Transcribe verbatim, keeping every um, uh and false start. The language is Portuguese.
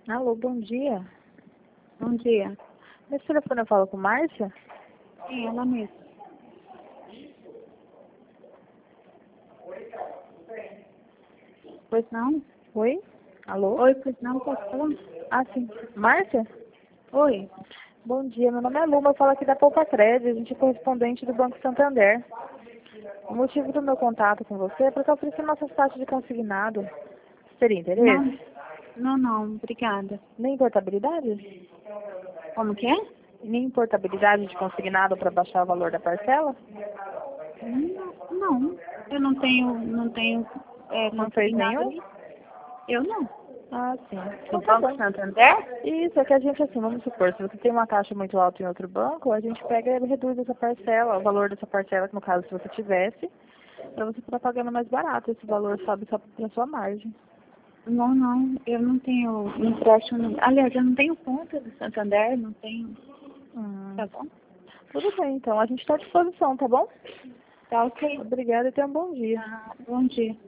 Alô, bom dia. Bom dia. Nesse telefone eu falo com Márcia? Sim, ela mesma. Pois não? Oi? Alô? Oi, pois não, posso falar? Ah, sim. Márcia? Oi. Bom dia, meu nome é Luma, eu falo aqui da Poupa Crédito, a gente é correspondente do Banco Santander. O motivo do meu contato com você é porque eu ofereci nossas taxas de consignado. Teria Não, interesse? não, não, obrigada. Nem portabilidade? Como que é? Nem portabilidade de consignado para baixar o valor da parcela? Não, não. Eu não tenho, não tenho é, Não fez consignado nenhum? ali. Eu não. Ah, sim. Do Então tá Banco bom. Santander? Isso, é que a gente, assim, vamos supor, se você tem uma taxa muito alta em outro banco, a gente pega e reduz essa parcela, o valor dessa parcela, que no caso, se você tivesse, para você estar pagando mais barato. Esse valor sobe só para sua margem. Não, não. Eu não tenho empréstimo. Aliás, eu não tenho conta do Santander, não tenho. Hum, Tá bom? tudo bem, então. A gente está à disposição, tá bom? Tá ok. Obrigada e tenha um bom dia. Ah, bom dia.